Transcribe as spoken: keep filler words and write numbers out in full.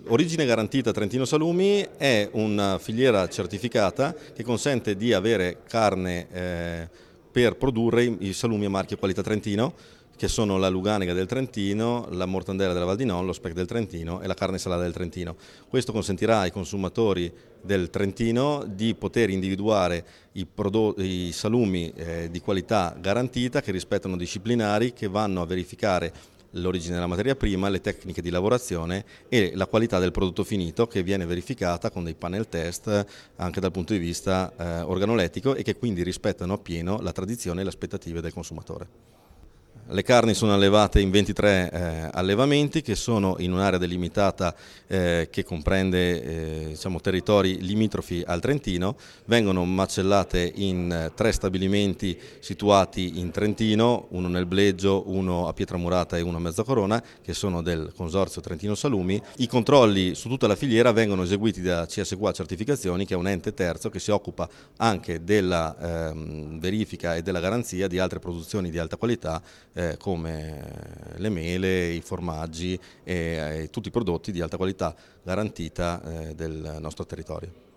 Origine Garantita Trentino Salumi è una filiera certificata che consente di avere carne eh, per produrre i salumi a marchio Qualità Trentino, che sono la Luganega del Trentino, la Mortandella della Val di Non, lo Speck del Trentino e la carne salata del Trentino. Questo consentirà ai consumatori del Trentino di poter individuare i, i salumi eh, di qualità garantita che rispettano disciplinari che vanno a verificare l'origine della materia prima, le tecniche di lavorazione e la qualità del prodotto finito, che viene verificata con dei panel test anche dal punto di vista eh, organolettico e che quindi rispettano appieno la tradizione e le aspettative del consumatore. Le carni sono allevate in ventitré eh, allevamenti che sono in un'area delimitata eh, che comprende eh, diciamo, territori limitrofi al Trentino, vengono macellate in eh, tre stabilimenti situati in Trentino, uno nel Bleggio, uno a Pietramurata e uno a Mezzacorona, che sono del Consorzio Trentino Salumi. I controlli su tutta la filiera vengono eseguiti da C S Q A Certificazioni, che è un ente terzo che si occupa anche della ehm, verifica e della garanzia di altre produzioni di alta qualità Eh, come le mele, i formaggi e eh, tutti i prodotti di alta qualità garantita eh, del nostro territorio.